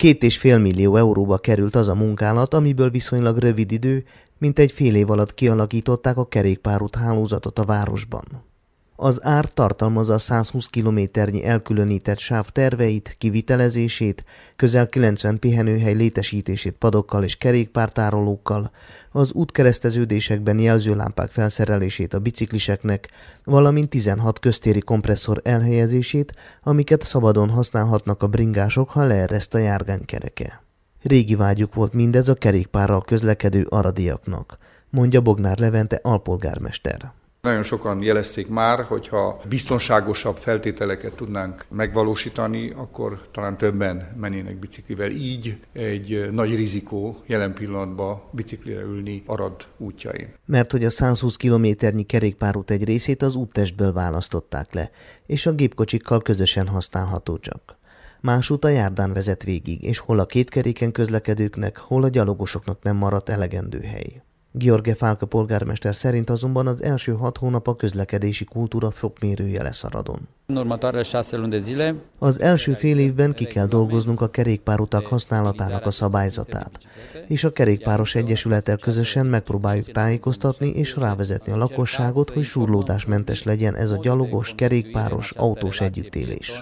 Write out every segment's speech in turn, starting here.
2,5 millió euróba került az a munkálat, amiből viszonylag rövid idő, mintegy fél év alatt kialakították a kerékpárút hálózatot a városban. Az ár tartalmazza a 120 kilométernyi elkülönített sáv terveit, kivitelezését, közel 90 pihenőhely létesítését padokkal és kerékpártárolókkal, az útkereszteződésekben jelzőlámpák felszerelését a bicikliseknek, valamint 16 köztéri kompresszor elhelyezését, amiket szabadon használhatnak a bringások, ha leereszt a járgánykereke. Régi vágyuk volt mindez a kerékpárral közlekedő aradiaknak, mondja Bognár Levente alpolgármester. Nagyon sokan jelezték már, hogyha biztonságosabb feltételeket tudnánk megvalósítani, akkor talán többen mennének biciklivel. Így egy nagy rizikó jelen pillanatban biciklire ülni Arad útjain. Mert hogy a 120 kilométernyi kerékpárút egy részét az úttestből választották le, és a gépkocsikkal közösen használható csak. Más út a járdán vezet végig, és hol a kétkeréken közlekedőknek, hol a gyalogosoknak nem maradt elegendő hely. Gheorghe Falka polgármester szerint azonban az első 6 hónap a közlekedési kultúra fokmérője lesz Aradon. Az első fél évben ki kell dolgoznunk a kerékpárutak használatának a szabályzatát, és a kerékpáros egyesülettel közösen megpróbáljuk tájékoztatni és rávezetni a lakosságot, hogy súrlódásmentes legyen ez a gyalogos, kerékpáros, autós együttélés,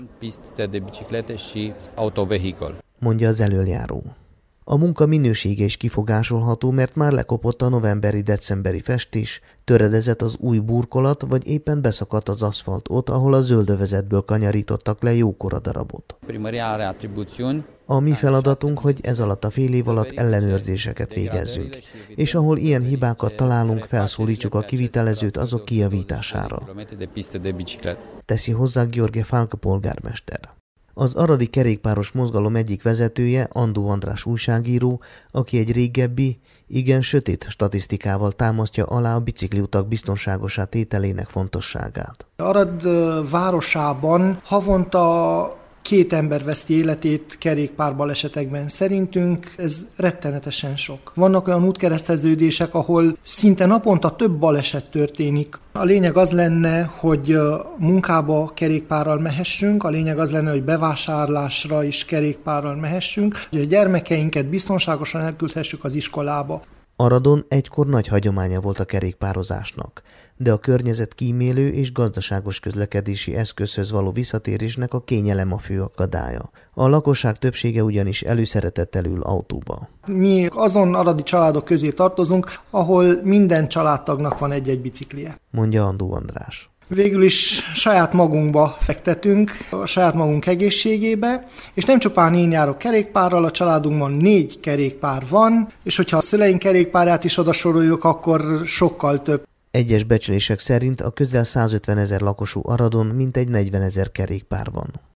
mondja az elöljáró. A munka minősége is kifogásolható, mert már lekopott a novemberi-decemberi festés, töredezett az új burkolat, vagy éppen beszakadt az aszfalt ott, ahol a zöldövezetből kanyarítottak le jókora darabot. A mi feladatunk, hogy ez alatt a fél év alatt ellenőrzéseket végezzünk, és ahol ilyen hibákat találunk, felszólítsuk a kivitelezőt azok kijavítására. Teszi hozzá Gheorghe Falka polgármester. Az aradi kerékpáros mozgalom egyik vezetője, Andó András újságíró, aki egy régebbi, igen sötét statisztikával támasztja alá a bicikliutak biztonságosá tételének fontosságát. Arad városában havonta 2 ember veszti életét kerékpárbalesetekben. Szerintünk ez rettenetesen sok. Vannak olyan útkereszteződések, ahol szinte naponta több baleset történik. A lényeg az lenne, hogy munkába kerékpárral mehessünk, a lényeg az lenne, hogy bevásárlásra is kerékpárral mehessünk, hogy a gyermekeinket biztonságosan elküldhessük az iskolába. Aradon egykor nagy hagyománya volt a kerékpározásnak, de a környezet kímélő és gazdaságos közlekedési eszközhöz való visszatérésnek a kényelem a fő akadálya. A lakosság többsége ugyanis előszeretettel ül autóba. Mi azon aradi családok közé tartozunk, ahol minden családtagnak van egy-egy biciklije, mondja Andó András. Végül is saját magunkba fektetünk, a saját magunk egészségébe, és nem csupán én járok kerékpárral, a családunkban 4 kerékpár van, és hogyha a szüleink kerékpárját is odasoroljuk, akkor sokkal több. Egyes becslések szerint a közel 150 000 lakosú Aradon mintegy 40 000 kerékpár van.